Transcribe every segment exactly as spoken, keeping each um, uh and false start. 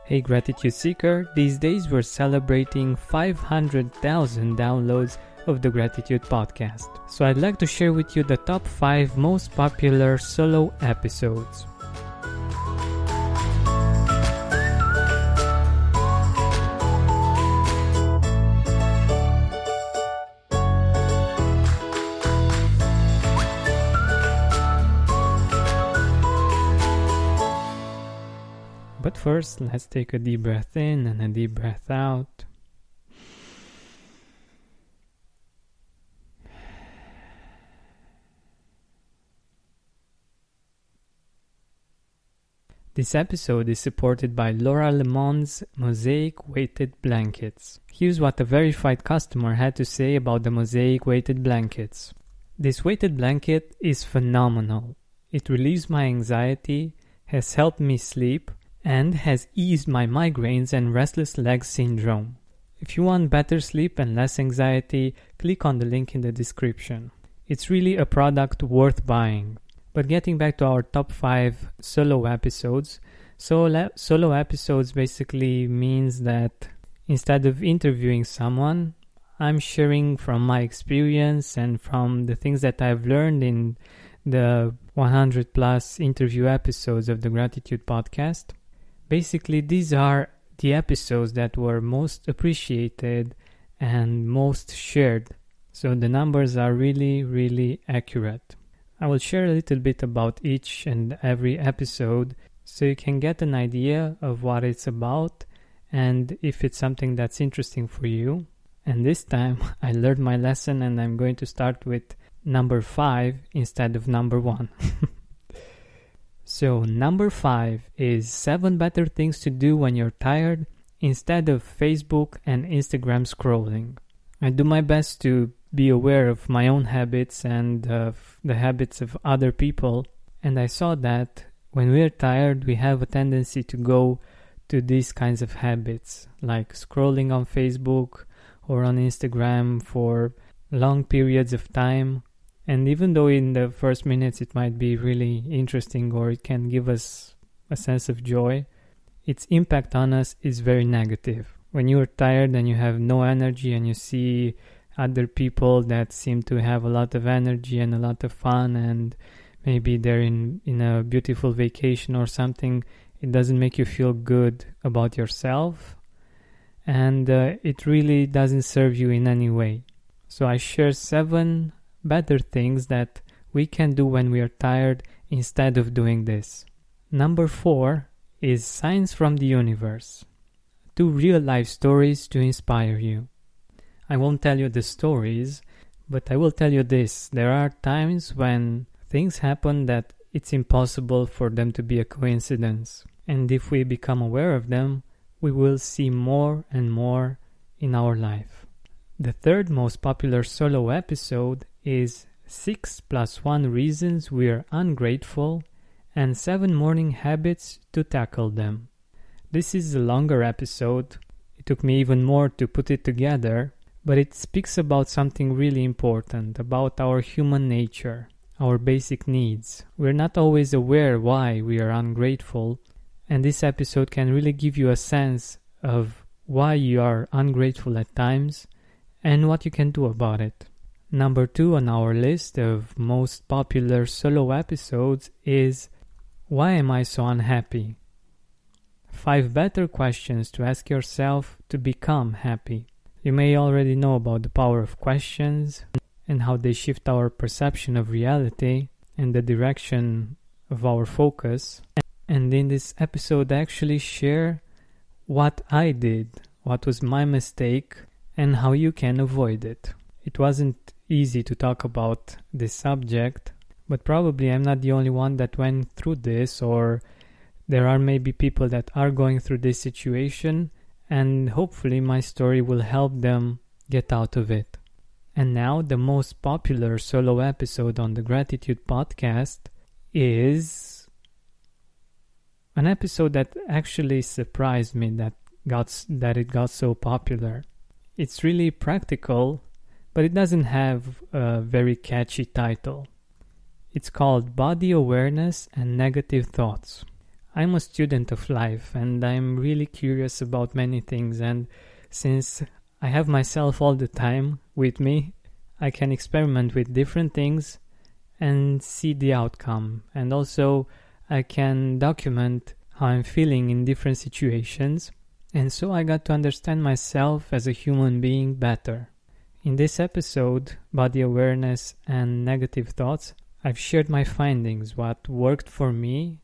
Hey Gratitude Seeker, these days we're celebrating five hundred thousand downloads of the Gratitude Podcast. So I'd like to share with you the top five most popular solo episodes. But first, let's take a deep breath in and a deep breath out. This episode is supported by Laura Lemon's Mosaic Weighted Blankets. Here's what a verified customer had to say about the Mosaic Weighted Blankets. This weighted blanket is phenomenal. It relieves my anxiety, has helped me sleep, and has eased my migraines and restless leg syndrome. If you want better sleep and less anxiety, click on the link in the description. It's really a product worth buying. But getting back to our top five solo episodes, solo, solo episodes basically means that instead of interviewing someone, I'm sharing from my experience and from the things that I've learned in the one hundred plus interview episodes of the Gratitude Podcast. Basically, these are the episodes that were most appreciated and most shared. So the numbers are really, really accurate. I will share a little bit about each and every episode so you can get an idea of what it's about and if it's something that's interesting for you. And this time I learned my lesson and I'm going to start with number five instead of number one. So number five is seven better things to do when you're tired instead of Facebook and Instagram scrolling. I do my best to be aware of my own habits and of the habits of other people, and I saw that when we're tired we have a tendency to go to these kinds of habits like scrolling on Facebook or on Instagram for long periods of time. And even though in the first minutes it might be really interesting or it can give us a sense of joy, its impact on us is very negative. When you are tired and you have no energy and you see other people that seem to have a lot of energy and a lot of fun and maybe they're in, in a beautiful vacation or something, it doesn't make you feel good about yourself and uh, it really doesn't serve you in any way. So I share seven better things that we can do when we are tired instead of doing this. Number four is Signs from the Universe. Two real-life stories to inspire you. I won't tell you the stories, but I will tell you this. There are times when things happen that it's impossible for them to be a coincidence. And if we become aware of them, we will see more and more in our life. The third most popular solo episode is six plus one reasons we're ungrateful and seven morning habits to tackle them. This is a longer episode. It took me even more to put it together, but it speaks about something really important, about our human nature, our basic needs. We're not always aware why we are ungrateful, and this episode can really give you a sense of why you are ungrateful at times and what you can do about it. Number two on our list of most popular solo episodes is Why Am I So Unhappy? Five better questions to ask yourself to become happy. You may already know about the power of questions and how they shift our perception of reality and the direction of our focus. And in this episode I actually share what I did, what was my mistake, and how you can avoid it. It wasn't easy to talk about this subject, but probably I'm not the only one that went through this, or there are maybe people that are going through this situation, and hopefully my story will help them get out of it. And now the most popular solo episode on the Gratitude Podcast is an episode that actually surprised me that got that it got so popular. It's really practical, but it doesn't have a very catchy title. It's called Body Awareness and Negative Thoughts. I'm a student of life and I'm really curious about many things, and since I have myself all the time with me, I can experiment with different things and see the outcome, and also I can document how I'm feeling in different situations, and so I got to understand myself as a human being better. In this episode, Body Awareness and Negative Thoughts, I've shared my findings, what worked for me,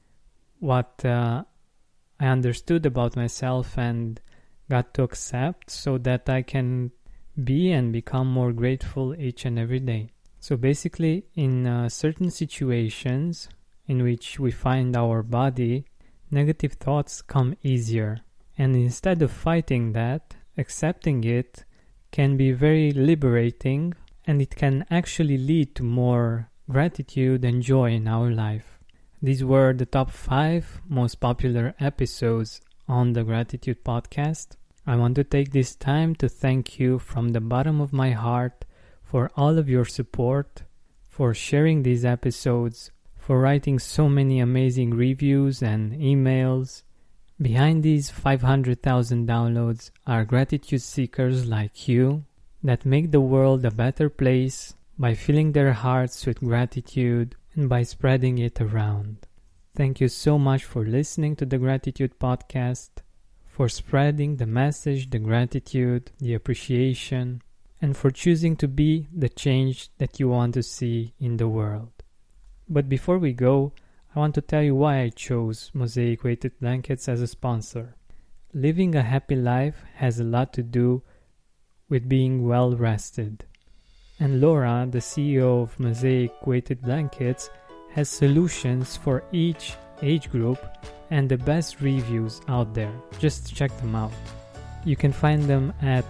what uh, I understood about myself and got to accept so that I can be and become more grateful each and every day. So basically, in uh, certain situations in which we find our body, negative thoughts come easier. And instead of fighting that, accepting it can be very liberating, and it can actually lead to more gratitude and joy in our life. These were the top five most popular episodes on the Gratitude Podcast. I want to take this time to thank you from the bottom of my heart for all of your support, for sharing these episodes, for writing so many amazing reviews and emails. Behind these five hundred thousand downloads are gratitude seekers like you that make the world a better place by filling their hearts with gratitude and by spreading it around. Thank you so much for listening to the Gratitude Podcast, for spreading the message, the gratitude, the appreciation, and for choosing to be the change that you want to see in the world. But before we go, I want to tell you why I chose Mosaic Weighted Blankets as a sponsor. Living a happy life has a lot to do with being well rested. And Laura, the C E O of Mosaic Weighted Blankets, has solutions for each age group and the best reviews out there. Just check them out. You can find them at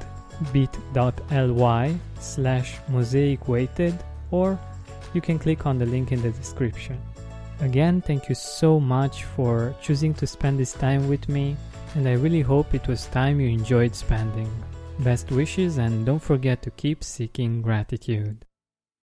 bit.ly slash mosaicweighted, or you can click on the link in the description. Again, thank you so much for choosing to spend this time with me, and I really hope it was time you enjoyed spending. Best wishes, and don't forget to keep seeking gratitude.